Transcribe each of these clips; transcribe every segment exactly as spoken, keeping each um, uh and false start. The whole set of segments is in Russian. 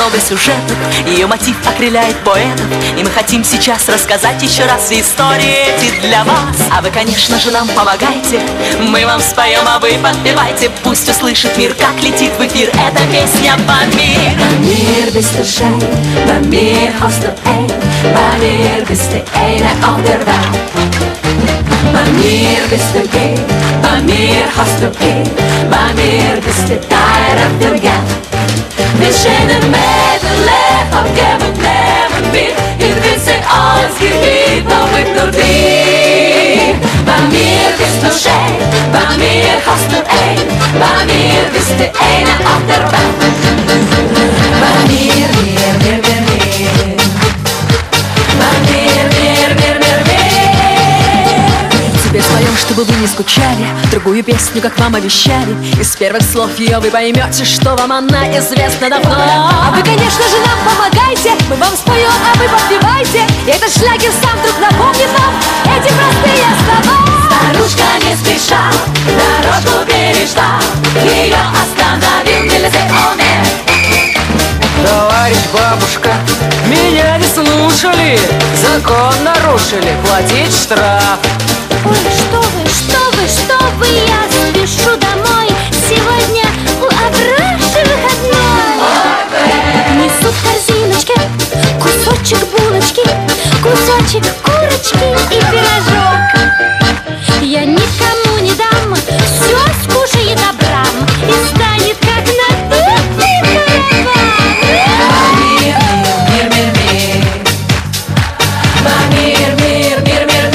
много сюжетов, ее мотив окрыляет поэтов. И мы хотим сейчас рассказать еще раз все истории эти для вас. А вы, конечно же, нам помогайте, мы вам споем, а вы подпевайте. Пусть услышит мир, как летит в эфир эта песня Памир. Wanneer bist du schön, wanneer hast du ein, wanneer bist du eine auf der Welt. Wanneer bist du gay, wanneer hast du ein, wanneer bist du tired of the geld. Wir schönen Mädel leben, abgeben, nehmen wir, ihr wisst alles geht noch mit nur dir. Wanneer bist du schön, wanneer hast du ein, wanneer bist du eine auf der Welt. Wanneer, meer, meer, meer, meer. Wanneer, meer, meer, meer, meer. Теперь споем, чтобы вы не скучали, другую песню, как вам обещали. Из первых слов ее вы поймете, что вам она известна давно. А вы, конечно же, нам помогайте, мы вам споем, а вы подпевайте. И этот шлягер сам вдруг напомнит нам эти простые слова. Старушка не спеша, дорожку перешла, ее остановил милиционер. Товарищ бабушка, меня не слушали, закон нарушили, платить штраф. Ой, что вы, что вы, что вы, я спешу домой. Сегодня у Авраши выходной. Несу в корзиночке кусочек булочки, кусочек курочки и пирожок. Я никому не дам, все скушает Абрам и станет как надутый караван. Wanneer, meer, meer, meer. Wanneer, meer, meer, meer,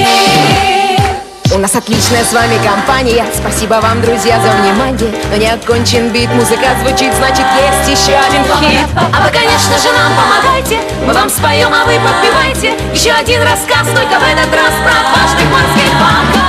meer. У нас отличная с вами компания. Спасибо вам, друзья, за внимание. Но не окончен бит, музыка звучит, значит есть еще один хит. А вы, конечно же, нам помогайте, мы вам споем, а вы подпевайте. Еще один рассказ, только в этот раз про отважных морских волков.